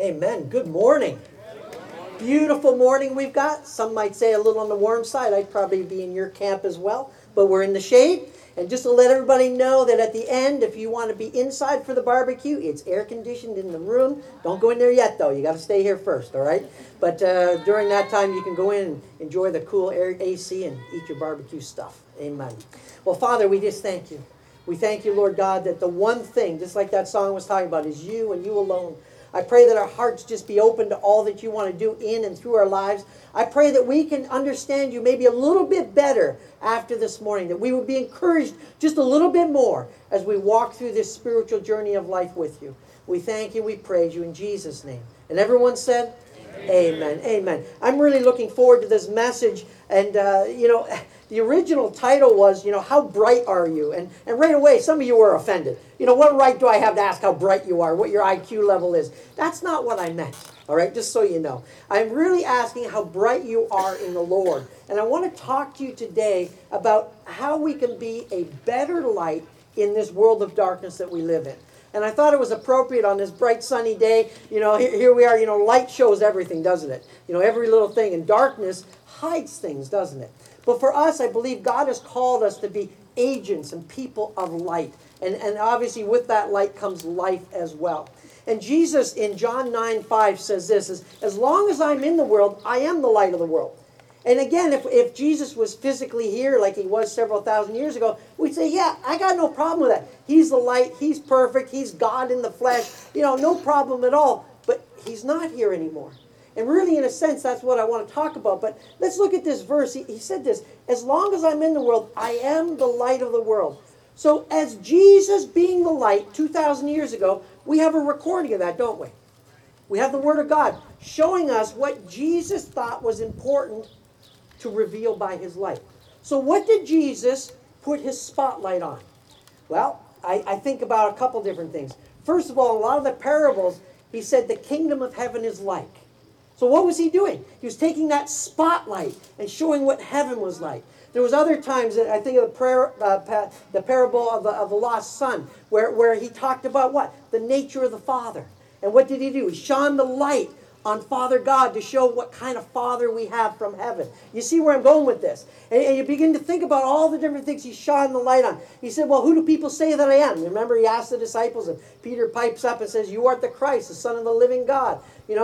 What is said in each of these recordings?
Amen. Good morning. Beautiful morning we've got. Some might say a little on the warm side. I'd probably be in your camp as well. But we're in the shade. And just to let everybody know that at the end, if you want to be inside for the barbecue, it's air conditioned in the room. Don't go in there yet, though. You got to stay here first, all right? But during that time, you can go in and enjoy the cool air AC and eat your barbecue stuff. Amen. Well, Father, we just thank you. We thank you, Lord God, that the one thing, just like that song was talking about, is you and you alone. I pray that our hearts just be open to all that you want to do in and through our lives. I pray that we can understand you maybe a little bit better after this morning, that we would be encouraged just a little bit more as we walk through this spiritual journey of life with you. We thank you, we praise you in Jesus' name. And everyone said, Amen. Amen. I'm really looking forward to this message. And, the original title was, how bright are you? And right away, some of you were offended. What right do I have to ask how bright you are, what your IQ level is? That's not what I meant, all right, just so you know. I'm really asking how bright you are in the Lord. And I want to talk to you today about how we can be a better light in this world of darkness that we live in. And I thought it was appropriate on this bright sunny day. Here we are, light shows everything, doesn't it? Every little thing. And darkness hides things, doesn't it? But for us, I believe God has called us to be agents and people of light. And obviously with that light comes life as well. And Jesus in John 9:5 says this, as long as I'm in the world, I am the light of the world. And again, if Jesus was physically here like he was several thousand years ago, we'd say, yeah, I got no problem with that. He's the light. He's perfect. He's God in the flesh. No problem at all. But he's not here anymore. And really, in a sense, that's what I want to talk about. But let's look at this verse. He said this, as long as I'm in the world, I am the light of the world. So as Jesus being the light 2,000 years ago, we have a recording of that, don't we? We have the Word of God showing us what Jesus thought was important to reveal by his light. So what did Jesus put his spotlight on? Well, I think about a couple different things. First of all, a lot of the parables, he said the kingdom of heaven is like. So what was he doing? He was taking that spotlight and showing what heaven was like. There was other times that I think of the parable of the lost son, where he talked about what? The nature of the Father. And what did he do? He shone the light on Father God to show what kind of Father we have from heaven. You see where I'm going with this? And you begin to think about all the different things he shone the light on. He said, well, who do people say that I am? Remember, he asked the disciples, and Peter pipes up and says, you art the Christ, the Son of the living God.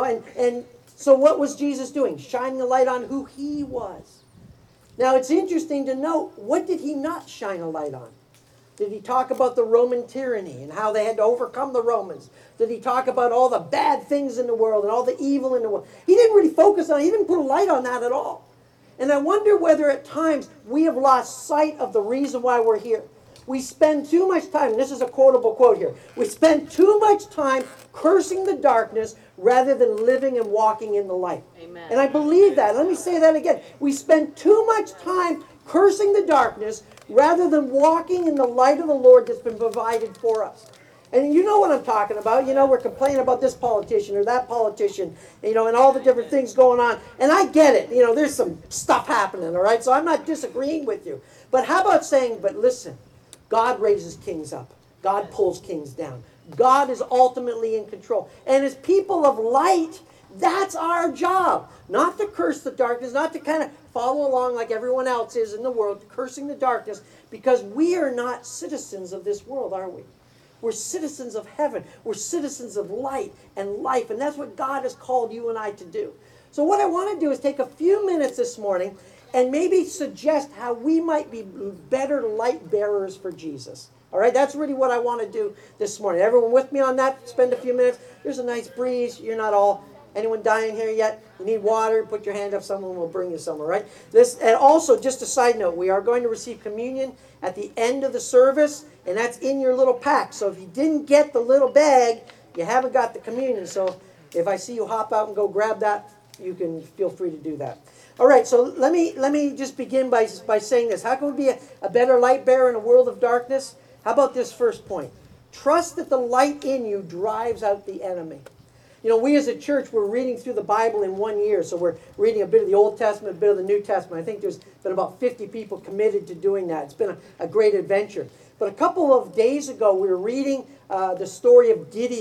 And so what was Jesus doing? Shining a light on who he was. Now, it's interesting to note, what did he not shine a light on? Did he talk about the Roman tyranny and how they had to overcome the Romans? Did he talk about all the bad things in the world and all the evil in the world? He didn't really focus on it. He didn't put a light on that at all. And I wonder whether at times we have lost sight of the reason why we're here. We spend too much time, and this is a quotable quote here, we spend too much time cursing the darkness rather than living and walking in the light. Amen. And I believe that. Let me say that again. We spend too much time cursing the darkness rather than walking in the light of the Lord that's been provided for us. And you know what I'm talking about. We're complaining about this politician or that politician, and all the different things going on. And I get it. There's some stuff happening, all right? So I'm not disagreeing with you. But how about saying, but listen, God raises kings up. God pulls kings down. God is ultimately in control. And as people of light, that's our job. Not to curse the darkness, not to kind of follow along like everyone else is in the world, cursing the darkness, because we are not citizens of this world, are we? We're citizens of heaven. We're citizens of light and life. And that's what God has called you and I to do. So what I want to do is take a few minutes this morning and maybe suggest how we might be better light bearers for Jesus. All right, that's really what I want to do this morning. Everyone with me on that? Spend a few minutes. There's a nice breeze. You're not all... Anyone dying here yet? You need water? Put your hand up. Someone will bring you some, all right? And also, just a side note, we are going to receive communion at the end of the service, and that's in your little pack. So if you didn't get the little bag, you haven't got the communion. So if I see you hop out and go grab that, you can feel free to do that. All right, so let me just begin by saying this. How can we be a better light bearer in a world of darkness? How about this first point? Trust that the light in you drives out the enemy. We as a church, we're reading through the Bible in 1 year. So we're reading a bit of the Old Testament, a bit of the New Testament. I think there's been about 50 people committed to doing that. It's been a great adventure. But a couple of days ago, we were reading the story of Gideon.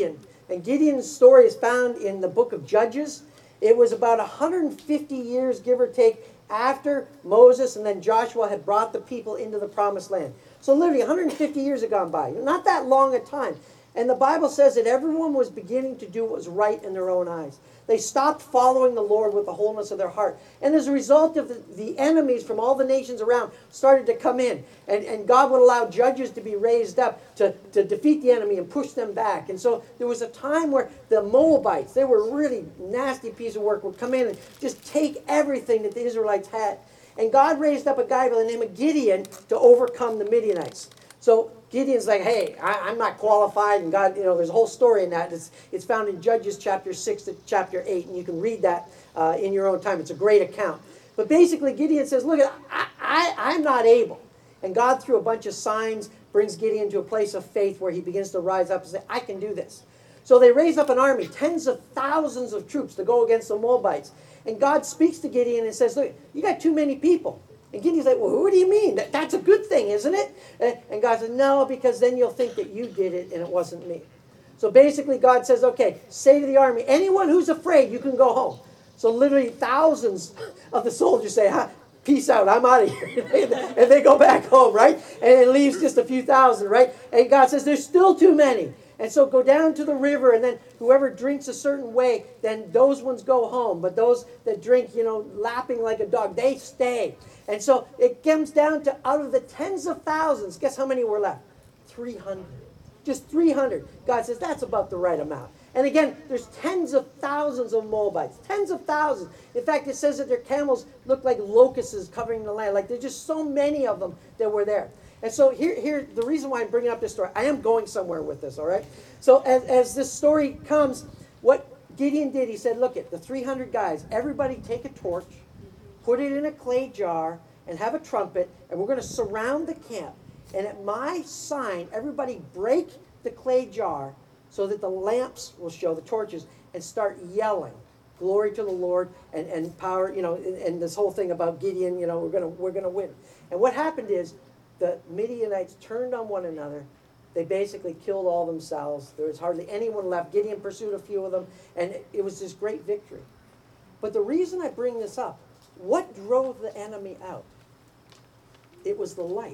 And Gideon's story is found in the book of Judges. It was about 150 years, give or take, after Moses and then Joshua had brought the people into the promised land. So literally 150 years had gone by. Not that long a time. And the Bible says that everyone was beginning to do what was right in their own eyes. They stopped following the Lord with the wholeness of their heart. And as a result of the enemies from all the nations around started to come in. And God would allow judges to be raised up to defeat the enemy and push them back. And so there was a time where the Moabites, they were a really nasty piece of work, would come in and just take everything that the Israelites had. And God raised up a guy by the name of Gideon to overcome the Midianites. So Gideon's like, hey, I'm not qualified. And God, there's a whole story in that. It's found in Judges chapter 6 to chapter 8. And you can read that in your own time. It's a great account. But basically, Gideon says, look, I'm not able. And God, through a bunch of signs, brings Gideon to a place of faith where he begins to rise up and say, I can do this. So they raise up an army, tens of thousands of troops to go against the Moabites. And God speaks to Gideon and says, look, you got too many people. And Gideon's like, well, what do you mean? That's a good thing, isn't it? And God said, no, because then you'll think that you did it and it wasn't me. So basically God says, okay, say to the army, anyone who's afraid, you can go home. So literally thousands of the soldiers say, peace out, I'm out of here. And they go back home, right? And it leaves just a few thousand, right? And God says, there's still too many. And so go down to the river, and then whoever drinks a certain way, then those ones go home. But those that drink, lapping like a dog, they stay. And so it comes down to, out of the tens of thousands, guess how many were left? 300. Just 300. God says, that's about the right amount. And again, there's tens of thousands of Moabites. Tens of thousands. In fact, it says that their camels look like locusts covering the land. Like there's just so many of them that were there. And so here, the reason why I'm bringing up this story, I am going somewhere with this, all right? So as this story comes, what Gideon did, he said, look, at the 300 guys, everybody take a torch, put it in a clay jar, and have a trumpet, and we're going to surround the camp. And at my sign, everybody break the clay jar so that the lamps will show, the torches, and start yelling, glory to the Lord, and power, and this whole thing about Gideon, we're gonna win. And what happened is, the Midianites turned on one another. They basically killed all themselves. There was hardly anyone left. Gideon pursued a few of them, and it was this great victory. But the reason I bring this up, what drove the enemy out? It was the light.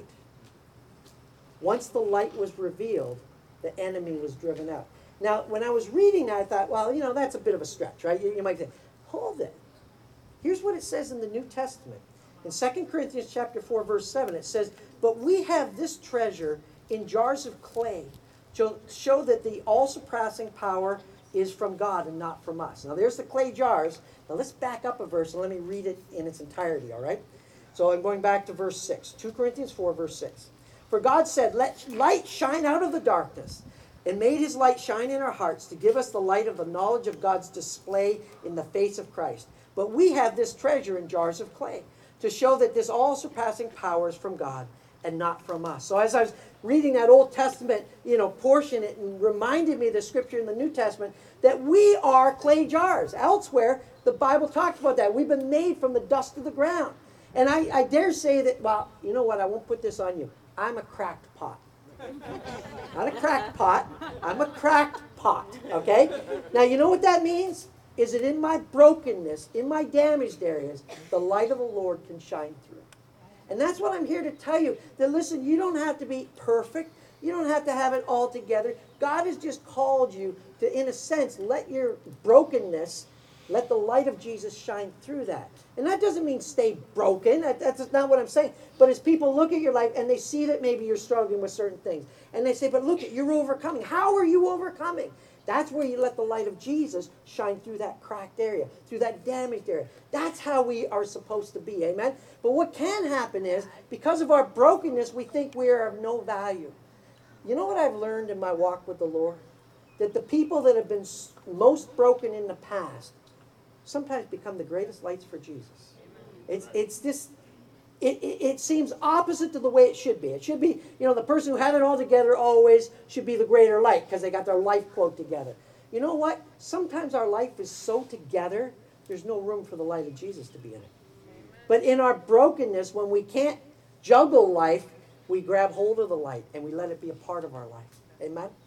Once the light was revealed, the enemy was driven out. Now, when I was reading that, I thought, well, that's a bit of a stretch, right? You might say, hold it. Here's what it says in the New Testament. In 2 Corinthians chapter 4, verse 7, it says, but we have this treasure in jars of clay to show that the all-surpassing power is from God and not from us. Now, there's the clay jars. Now, let's back up a verse and let me read it in its entirety, all right? So I'm going back to verse 6. 2 Corinthians 4, verse 6. For God said, let light shine out of the darkness, and made his light shine in our hearts to give us the light of the knowledge of God's display in the face of Christ. But we have this treasure in jars of clay to show that this all-surpassing power is from God and not from us. So as I was reading that Old Testament, portion, it reminded me of the scripture in the New Testament that we are clay jars. Elsewhere, the Bible talks about that. We've been made from the dust of the ground. And I dare say that, well, you know what? I won't put this on you. I'm a cracked pot. Not a cracked pot. I'm a cracked pot, okay? Now, you know what that means? Is that in my brokenness, in my damaged areas, the light of the Lord can shine through. And that's what I'm here to tell you. That listen, you don't have to be perfect. You don't have to have it all together. God has just called you to, in a sense, let your brokenness, let the light of Jesus shine through that. And that doesn't mean stay broken. That's not what I'm saying. But as people look at your life and they see that maybe you're struggling with certain things, and they say, but look, you're overcoming. How are you overcoming? That's where you let the light of Jesus shine through that cracked area, through that damaged area. That's how we are supposed to be, amen? But what can happen is, because of our brokenness, we think we are of no value. You know what I've learned in my walk with the Lord? That the people that have been most broken in the past sometimes become the greatest lights for Jesus. It's this. It seems opposite to the way it should be. It should be, the person who had it all together always should be the greater light because they got their life quote together. You know what? Sometimes our life is so together, there's no room for the light of Jesus to be in it. But in our brokenness, when we can't juggle life, we grab hold of the light and we let it be a part of our life. Amen?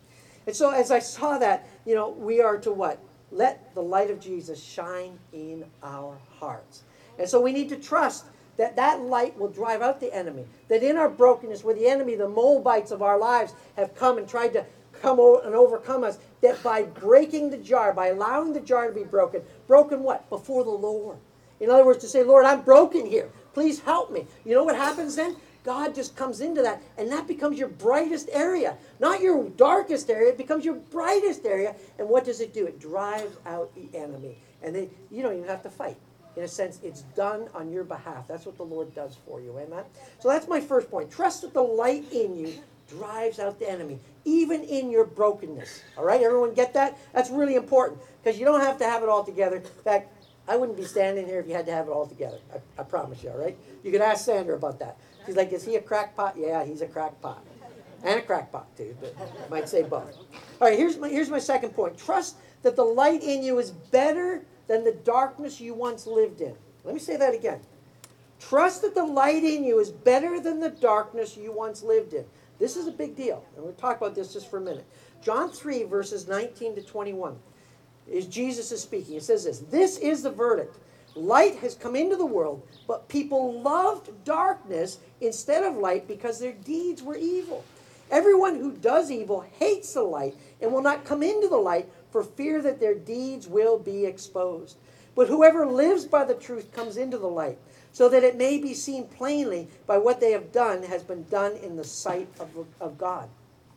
And so as I saw that, we are to what? Let the light of Jesus shine in our hearts. And so we need to trust that that light will drive out the enemy. That in our brokenness, where the enemy, the Moabites of our lives, have come and tried to come and overcome us, that by breaking the jar, by allowing the jar to be broken what? Before the Lord. In other words, to say, Lord, I'm broken here. Please help me. You know what happens then? God just comes into that, and that becomes your brightest area. Not your darkest area, it becomes your brightest area. And what does it do? It drives out the enemy. And then you don't even have to fight. In a sense, it's done on your behalf. That's what the Lord does for you. Amen? So that's my first point. Trust that the light in you drives out the enemy, even in your brokenness. All right? Everyone get that? That's really important, because you don't have to have it all together. In fact, I wouldn't be standing here if you had to have it all together. I promise you, all right? You could ask Sandra about that. She's like, is he a crackpot? Yeah, he's a crackpot. And a crackpot, too, but I might say both. All right, here's my second point. Trust that the light in you is better than the darkness you once lived in. Let me say that again. Trust that the light in you is better than the darkness you once lived in. This is a big deal, and we'll talk about this just for a minute. John 3, verses 19 to 21, is Jesus is speaking. It says this, "This is the verdict. Light has come into the world, but people loved darkness instead of light because their deeds were evil. Everyone who does evil hates the light and will not come into the light for fear that their deeds will be exposed. But whoever lives by the truth comes into the light, so that it may be seen plainly by what they have done has been done in the sight of God."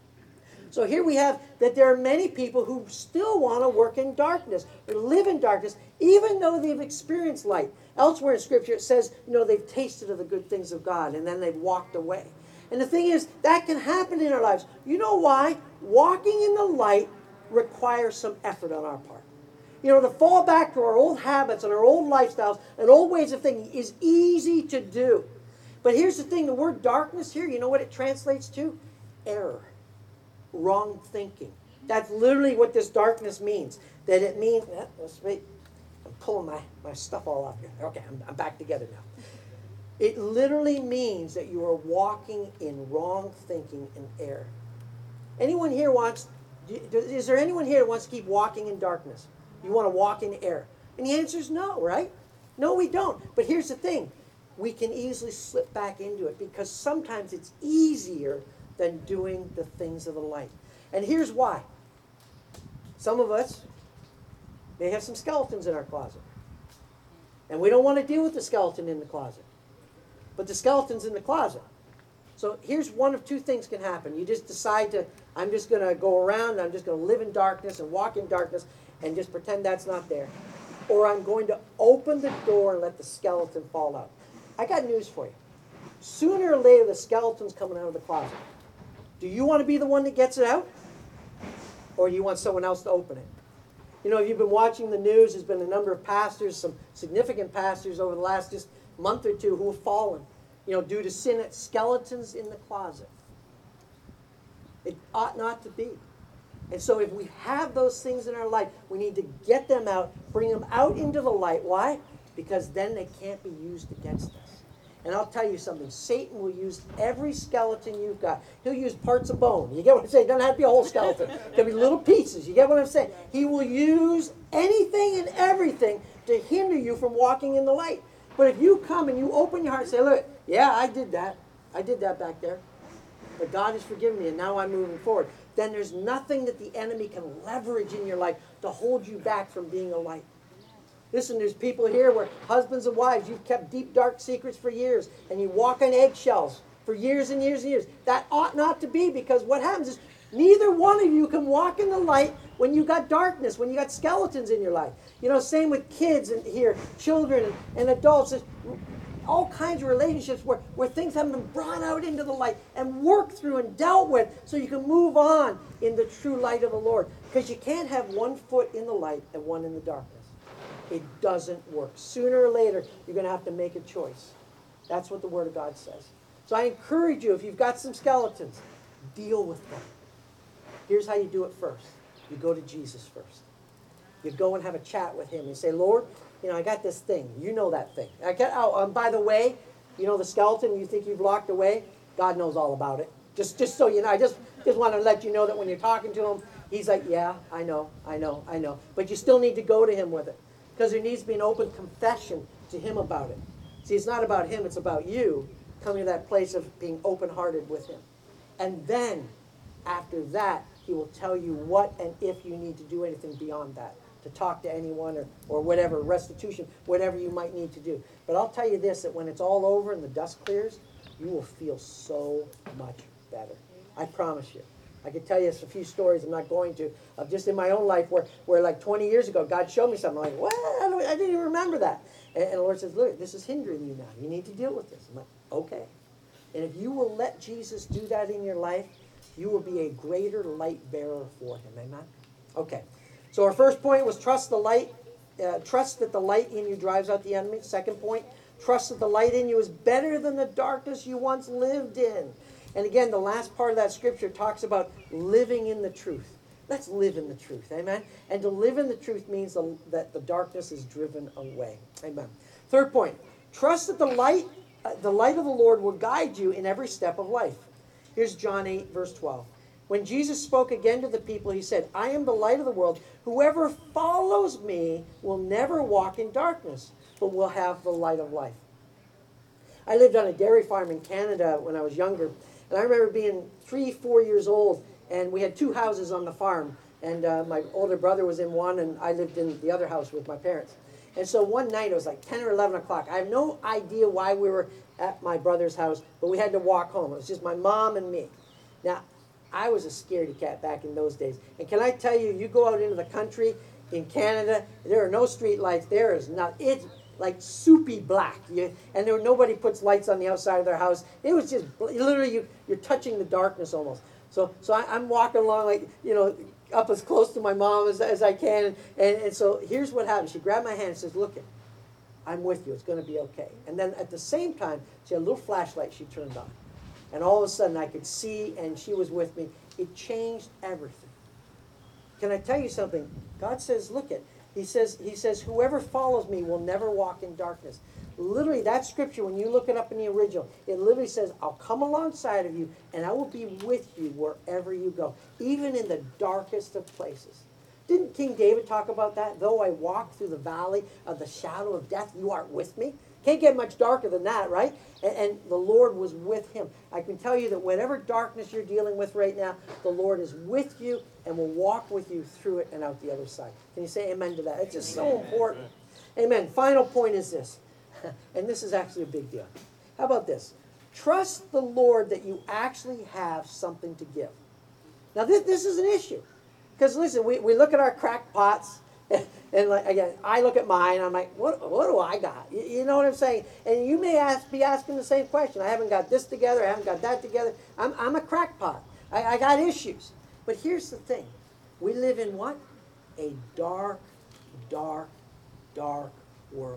So here we have that there are many people who still want to work in darkness or live in darkness, even though they've experienced light. Elsewhere in Scripture it says, they've tasted of the good things of God and then they've walked away. And the thing is, that can happen in our lives. You know why? Walking in the light requires some effort on our part. To fall back to our old habits and our old lifestyles and old ways of thinking is easy to do. But here's the thing, the word darkness here, you know what it translates to? Error. Wrong thinking. That's literally what this darkness means. That it means, let's wait, I'm pulling my stuff all off here. Okay, I'm back together now. It literally means that you are walking in wrong thinking and error. Is there anyone here that wants to keep walking in darkness? You want to walk in error? And the answer is no, right? No, we don't. But here's the thing. We can easily slip back into it because sometimes it's easier than doing the things of the light. And here's why. Some of us may have some skeletons in our closet. And we don't want to deal with the skeleton in the closet. But the skeleton's in the closet. So here's one of two things can happen. You just decide I'm just going to go around, I'm just going to live in darkness and walk in darkness and just pretend that's not there. Or I'm going to open the door and let the skeleton fall out. I got news for you. Sooner or later, the skeleton's coming out of the closet. Do you want to be the one that gets it out? Or do you want someone else to open it? If you've been watching the news, there's been a number of pastors, some significant pastors over the last just month or two who have fallen, due to sin. Skeletons in the closet. It ought not to be. And so if we have those things in our life, we need to get them out, bring them out into the light. Why? Because then they can't be used against us. And I'll tell you something. Satan will use every skeleton you've got. He'll use parts of bone. You get what I'm saying? It doesn't have to be a whole skeleton. It can be little pieces. You get what I'm saying? He will use anything and everything to hinder you from walking in the light. But if you come and you open your heart and say, look, yeah, I did that. I did that back there. But God has forgiven me and now I'm moving forward. Then there's nothing that the enemy can leverage in your life to hold you back from being a light. Listen, there's people here where husbands and wives, you've kept deep, dark secrets for years, and you walk on eggshells for years and years and years. That ought not to be, because what happens is neither one of you can walk in the light when you got darkness, when you got skeletons in your life. Same with kids and here, children and adults. There's all kinds of relationships where things haven't been brought out into the light and worked through and dealt with so you can move on in the true light of the Lord. Because you can't have one foot in the light and one in the darkness. It doesn't work. Sooner or later, you're going to have to make a choice. That's what the Word of God says. So I encourage you, if you've got some skeletons, deal with them. Here's how you do it first. You go to Jesus first. You go and have a chat with Him. You say, Lord, I got this thing. You know that thing. By the way, the skeleton you think you've locked away, God knows all about it. Just so you know, I just want to let you know that when you're talking to Him, He's like, yeah, I know. But you still need to go to him with it. Because there needs to be an open confession to him about it. See, it's not about him, it's about you coming to that place of being open-hearted with him. And then, after that, he will tell you what and if you need to do anything beyond that. To talk to anyone or whatever, restitution, whatever you might need to do. But I'll tell you this, that when it's all over and the dust clears, you will feel so much better. I promise you. I could tell you a few stories, I'm not going to, of just in my own life where like 20 years ago, God showed me something. I'm like, what? I didn't even remember that. And the Lord says, look, this is hindering you now. You need to deal with this. I'm like, okay. And if you will let Jesus do that in your life, you will be a greater light bearer for him. Amen? Okay. So our first point was trust the light. Trust that the light in you drives out the enemy. Second point, trust that the light in you is better than the darkness you once lived in. And again, the last part of that scripture talks about living in the truth. Let's live in the truth. Amen? And to live in the truth means that the darkness is driven away. Amen. Third point, trust that the light of the Lord will guide you in every step of life. Here's John 8, verse 12. When Jesus spoke again to the people, he said, I am the light of the world. Whoever follows me will never walk in darkness, but will have the light of life. I lived on a dairy farm in Canada when I was younger. And I remember being 3-4 years old, and we had 2 houses on the farm. And my older brother was in one, and I lived in the other house with my parents. And so one night, it was like 10 or 11 o'clock. I have no idea why we were at my brother's house, but we had to walk home. It was just my mom and me. Now, I was a scaredy cat back in those days. And can I tell you, you go out into the country in Canada, there are no street lights. There is not. It's like soupy black. And nobody puts lights on the outside of their house. It was just, literally, you're touching the darkness almost. So I'm walking along, like, up as close to my mom as I can. And so here's what happened. She grabbed my hand and says, look, I'm with you. It's going to be okay. And then at the same time, she had a little flashlight she turned on. And all of a sudden, I could see, and she was with me. It changed everything. Can I tell you something? God says, look it. He says, whoever follows me will never walk in darkness. Literally, that scripture, when you look it up in the original, it literally says, I'll come alongside of you, and I will be with you wherever you go, even in the darkest of places. Didn't King David talk about that? Though I walk through the valley of the shadow of death, you are with me. Can't get much darker than that, right? And the Lord was with him. I can tell you that whatever darkness you're dealing with right now, the Lord is with you and will walk with you through it and out the other side. Can you say amen to that? It's just so important. Amen. Final point is this, and this is actually a big deal. How about this? Trust the Lord that you actually have something to give. Now, this is an issue. Because, listen, we look at our crack pots, and like, again, I look at mine, and I'm like, what do I got? You know what I'm saying? And you may be asking the same question. I haven't got this together. I haven't got that together. I'm a crackpot. I got issues. But here's the thing. We live in what? A dark, dark, dark world.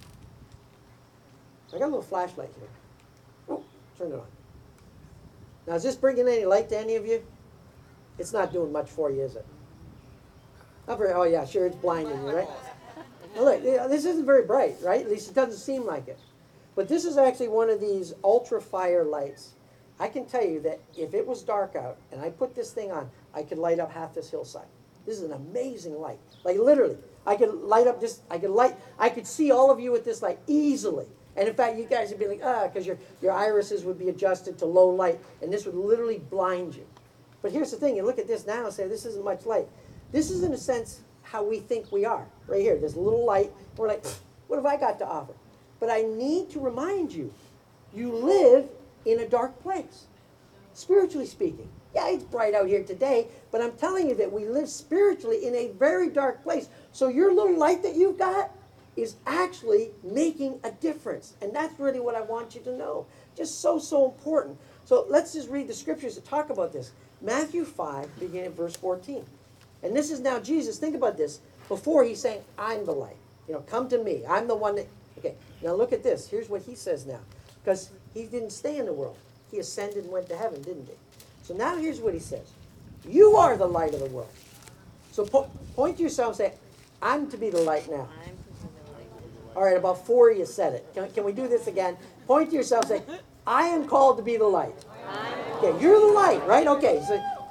I got a little flashlight here. Oh, turn it on. Now, is this bringing any light to any of you? It's not doing much for you, is it? Not very, oh yeah, sure, it's blinding you, right? Now look, this isn't very bright, right? At least it doesn't seem like it. But this is actually one of these ultra-fire lights. I can tell you that if it was dark out and I put this thing on, I could light up half this hillside. This is an amazing light. Like literally, I could light up this, I could see all of you with this light easily. And in fact, you guys would be like, because your irises would be adjusted to low light, and this would literally blind you. But here's the thing, you look at this now and say, this isn't much light. This is, in a sense, how we think we are. Right here, there's a little light. We're like, what have I got to offer? But I need to remind you, you live in a dark place, spiritually speaking. Yeah, it's bright out here today, but I'm telling you that we live spiritually in a very dark place. So your little light that you've got is actually making a difference. And that's really what I want you to know. Just so important. So let's just read the scriptures that talk about this. Matthew 5, beginning at verse 14. And this is now Jesus. Think about this. Before he's saying, I'm the light. Come to me. I'm the one that... Okay, now look at this. Here's what he says now. Because he didn't stay in the world. He ascended and went to heaven, didn't he? So now here's what he says. You are the light of the world. So point to yourself and say, I'm to be the light now. All right, about 4 of you said it. Can we do this again? Point to yourself and say, I am called to be the light. Okay, you're the light, right? Okay,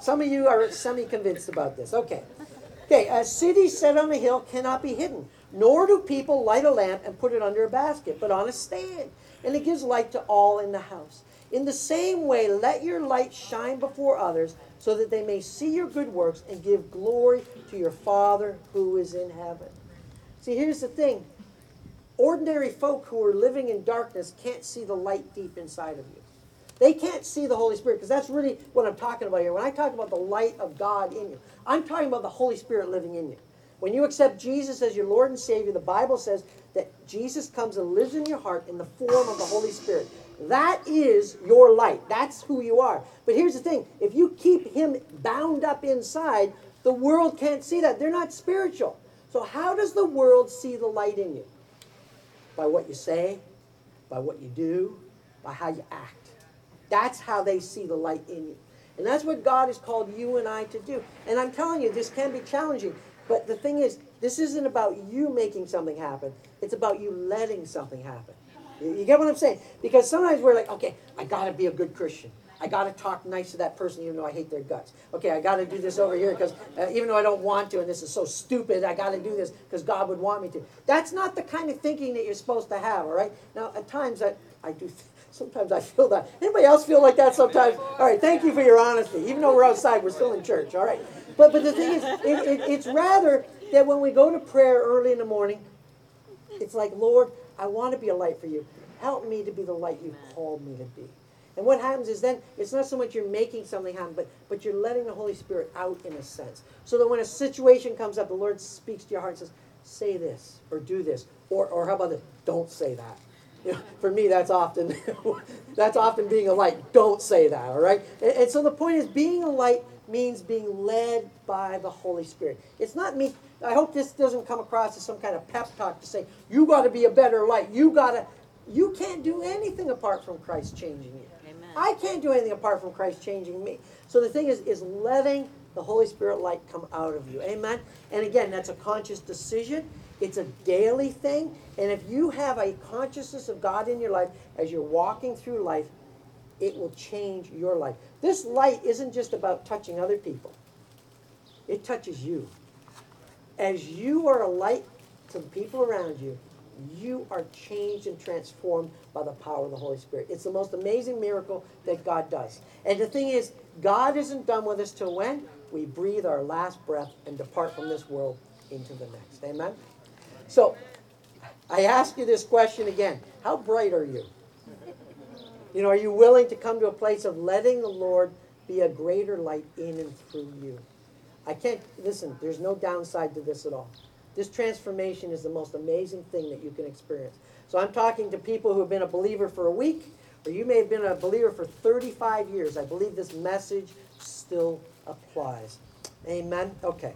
Some of you are semi-convinced about this. Okay. Okay, a city set on a hill cannot be hidden, nor do people light a lamp and put it under a basket, but on a stand, and it gives light to all in the house. In the same way, let your light shine before others, so that they may see your good works and give glory to your Father who is in heaven. See, here's the thing. Ordinary folk who are living in darkness can't see the light deep inside of you. They can't see the Holy Spirit, because that's really what I'm talking about here. When I talk about the light of God in you, I'm talking about the Holy Spirit living in you. When you accept Jesus as your Lord and Savior, the Bible says that Jesus comes and lives in your heart in the form of the Holy Spirit. That is your light. That's who you are. But here's the thing. If you keep him bound up inside, the world can't see that. They're not spiritual. So how does the world see the light in you? By what you say, by what you do, by how you act. That's how they see the light in you. And that's what God has called you and I to do. And I'm telling you, this can be challenging. But the thing is, this isn't about you making something happen. It's about you letting something happen. You get what I'm saying? Because sometimes we're like, okay, I got to be a good Christian. I got to talk nice to that person even though I hate their guts. Okay, I got to do this over here because even though I don't want to, and this is so stupid, I got to do this because God would want me to. That's not the kind of thinking that you're supposed to have, all right? Now, at times I do... Sometimes I feel that. Anybody else feel like that sometimes? All right, thank you for your honesty. Even though we're outside, we're still in church, all right? But the thing is, it's rather that when we go to prayer early in the morning, it's like, Lord, I want to be a light for you. Help me to be the light you've called me to be. And what happens is then, it's not so much you're making something happen, but you're letting the Holy Spirit out in a sense. So that when a situation comes up, the Lord speaks to your heart and says, say this, or do this, or how about this? Don't say that. You know, for me, that's often being a light. Don't say that, all right? And so the point is, being a light means being led by the Holy Spirit. It's not me. I hope this doesn't come across as some kind of pep talk to say, you got to be a better light. You can't do anything apart from Christ changing you. Amen. I can't do anything apart from Christ changing me. So the thing is letting the Holy Spirit light come out of you. Amen? And again, that's a conscious decision. It's a daily thing. And if you have a consciousness of God in your life as you're walking through life, it will change your life. This light isn't just about touching other people. It touches you. As you are a light to the people around you, you are changed and transformed by the power of the Holy Spirit. It's the most amazing miracle that God does. And the thing is, God isn't done with us till when? We breathe our last breath and depart from this world into the next. Amen? So, I ask you this question again. How bright are you? You know, are you willing to come to a place of letting the Lord be a greater light in and through you? Listen, there's no downside to this at all. This transformation is the most amazing thing that you can experience. So I'm talking to people who have been a believer for a week, or you may have been a believer for 35 years. I believe this message still applies. Amen? Okay.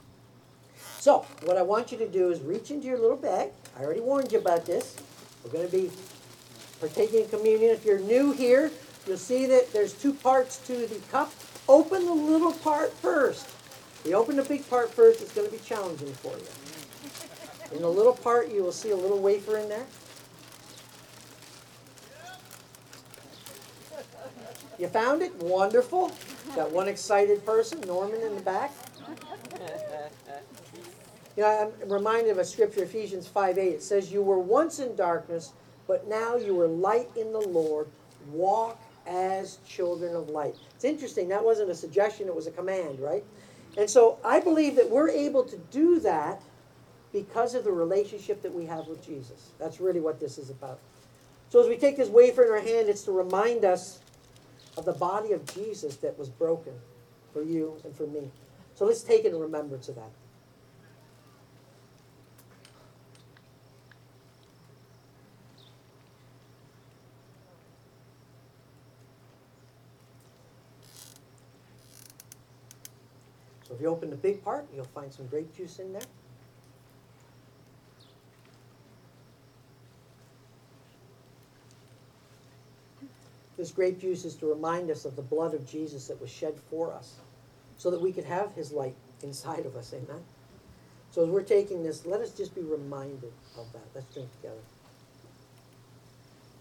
So, what I want you to do is reach into your little bag. I already warned you about this. We're going to be partaking in communion. If you're new here, you'll see that there's two parts to the cup. Open the little part first. If you open the big part first, it's going to be challenging for you. In the little part, you will see a little wafer in there. You found it? Wonderful. Got one excited person, Norman, in the back. You know, I'm reminded of a scripture, Ephesians 5:8. It says, you were once in darkness, but now you are light in the Lord. Walk as children of light. It's interesting. That wasn't a suggestion. It was a command, right? And so I believe that we're able to do that because of the relationship that we have with Jesus. That's really what this is about. So as we take this wafer in our hand, it's to remind us of the body of Jesus that was broken for you and for me. So let's take it in remembrance of that. So if you open the big part, you'll find some grape juice in there. This grape juice is to remind us of the blood of Jesus that was shed for us so that we could have his light inside of us. Amen? So as we're taking this, let us just be reminded of that. Let's drink together.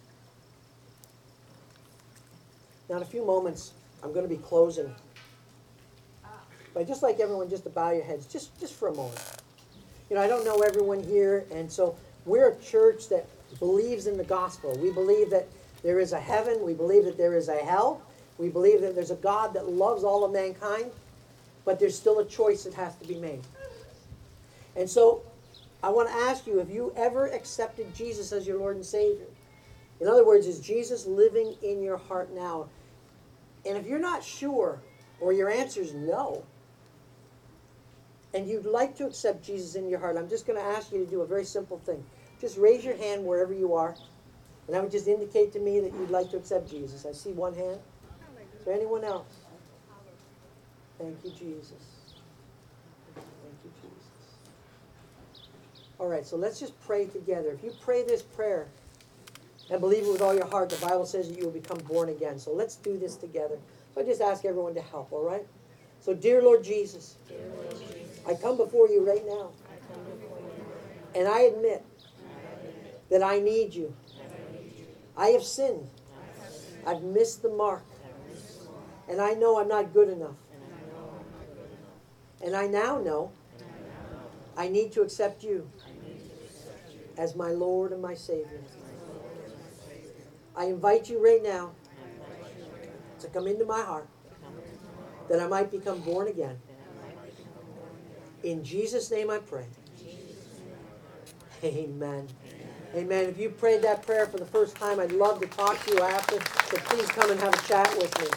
Now in a few moments, I'm going to be closing But I'd just like everyone just to bow your heads just for a moment. You know, I don't know everyone here, and so we're a church that believes in the gospel. We believe that there is a heaven. We believe that there is a hell. We believe that there's a God that loves all of mankind, but there's still a choice that has to be made. And so I want to ask you, have you ever accepted Jesus as your Lord and Savior? In other words, is Jesus living in your heart now? And if you're not sure, or your answer is no, and you'd like to accept Jesus in your heart, I'm just going to ask you to do a very simple thing. Just raise your hand wherever you are, and that would just indicate to me that you'd like to accept Jesus. I see one hand. Is there anyone else? Thank you, Jesus. Thank you, Jesus. All right, so let's just pray together. If you pray this prayer and believe it with all your heart, the Bible says that you will become born again. So let's do this together. So I just ask everyone to help, all right? So, dear Lord Jesus, I come before you right now, and I admit that I need you. I have sinned. I've missed the mark. And I know I'm not good enough. And I now know I need to accept you as my Lord and my Savior. I invite you right now to come into my heart that I might become born again. In Jesus' name I pray. Amen. Amen. If you prayed that prayer for the first time, I'd love to talk to you after, so please come and have a chat with me.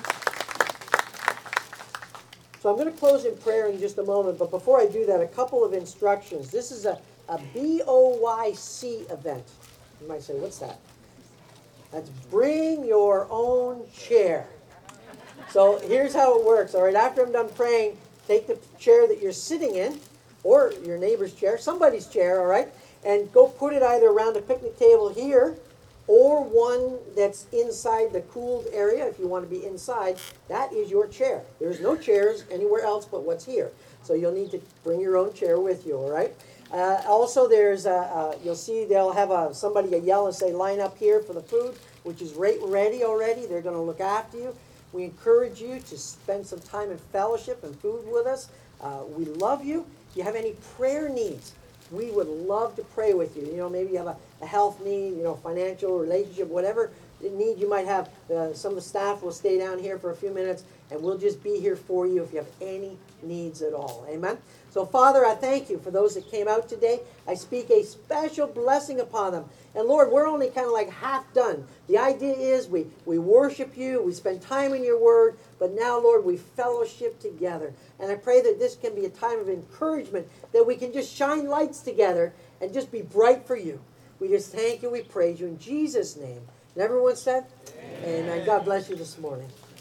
So I'm going to close in prayer in just a moment, but before I do that, a couple of instructions. This is a BOYC event. You might say, what's that? That's bring your own chair. So here's how it works, all right? After I'm done praying, take the chair that you're sitting in, or your neighbor's chair, somebody's chair, all right? And go put it either around a picnic table here, or one that's inside the cooled area. If you want to be inside, that is your chair. There's no chairs anywhere else but what's here. So you'll need to bring your own chair with you, all right? Also, there's you'll see they'll have somebody yell and say, line up here for the food, which is right ready already. They're going to look after you. We encourage you to spend some time in fellowship and food with us. We love you. If you have any prayer needs, we would love to pray with you. You know, maybe you have a health need, you know, financial, relationship, whatever need you might have. Some of the staff will stay down here for a few minutes, and we'll just be here for you if you have any needs at all. Amen? So, Father, I thank you for those that came out today. I speak a special blessing upon them. And, Lord, we're only kind of like half done. The idea is we worship you, we spend time in your word, but now, Lord, we fellowship together. And I pray that this can be a time of encouragement, that we can just shine lights together and just be bright for you. We just thank you, we praise you in Jesus' name. And everyone said, Amen. God bless you this morning.